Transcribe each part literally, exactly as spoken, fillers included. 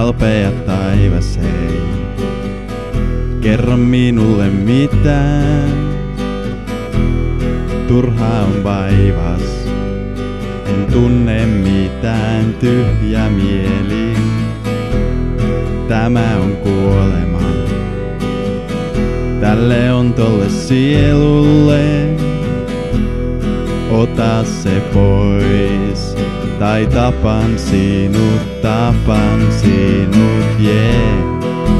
kalpea taivas ei kerro minulle mitään. Turha on vaivas, en tunne mitään, tyhjä mieli. Tämä on kuolema, tälle on tolle sielulle. Ota se pois, tai tapan sinut, tapan sinut, yeah.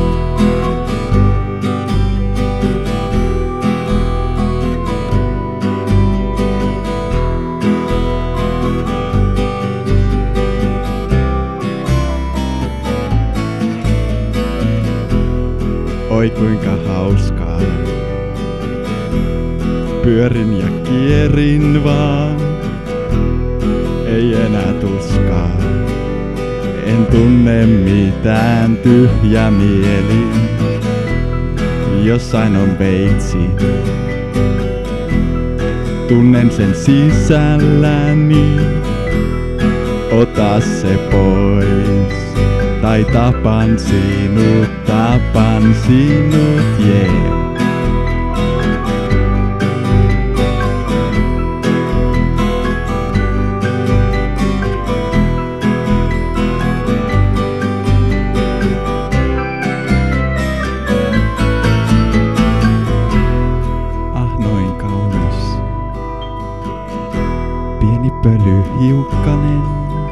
Oi kuinka hauskaa. Pyörin ja kierin vaan, ei enää tuskaa. En tunne mitään, tyhjä mieli. Jossain on veitsi, tunnen sen sisälläni. Ota se pois, tai tapan sinut, tapan sinut, yeah. Ah, noin kaunis, pieni pölyhiukkanen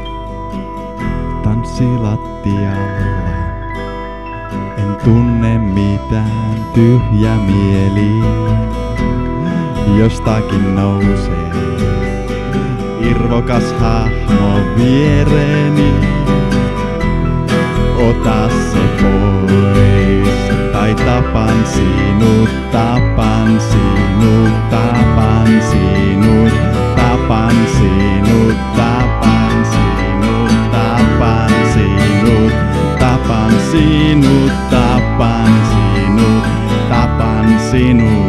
tanssi lattialla. En tunne mitään, tyhjä mieli. Jostakin nousee irvokas hahmo viereeni. Ota se pois, tai tapan sinut, tapan sinut, tapan sinut, tapan sinut, tapan sinut, tapan sinut, tapan sinut, tapan sinut, tapan sinut.